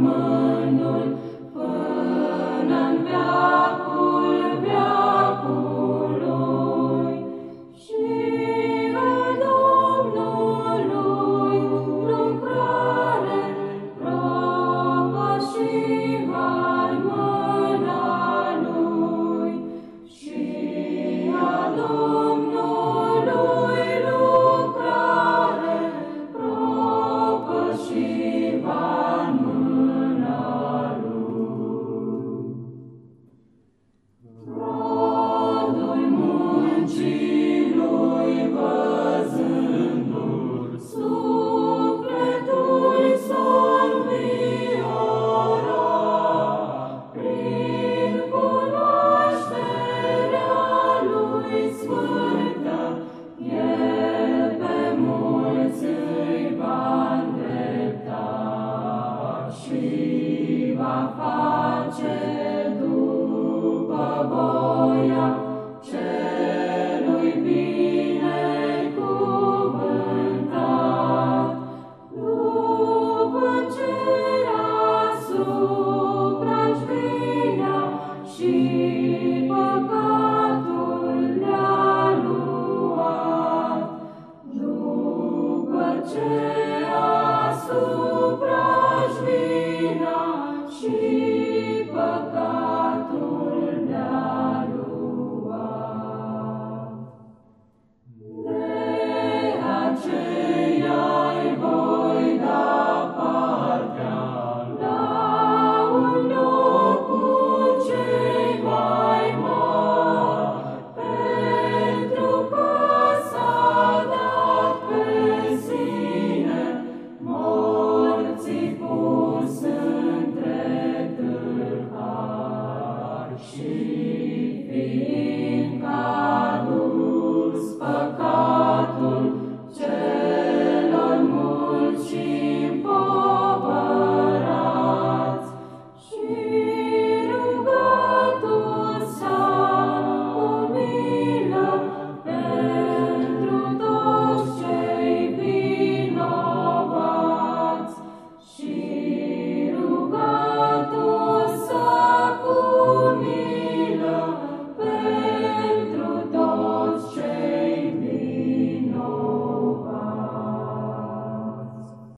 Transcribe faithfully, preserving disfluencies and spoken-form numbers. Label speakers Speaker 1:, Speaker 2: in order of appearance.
Speaker 1: pământul până-n veacul veacului. Și a Domnului lucrare propășiva-n mâna Lui. Și a Domnului lucrare propășiva-n mâna Lui. Rodul muncii Lui văzându-l, sufletul s-o înviora. Prin cunoașterea Lui sfântă, El pe mulți îi va îndrepta și va face după voia celui binecuvântat. După ce asupra-și vinea și păcatul le-a luat. După ce asupra-și vinea și păcatul le-a luat. De aceea-i voi da partea la un loc cu cei mai mari, pentru că s-a dat pe sine morții pus între tâlhari. Și fiindcă a dus păcatul celor mulți și împovărați, și rugătul s-a cu milă pentru toți cei vinovați, și rugătul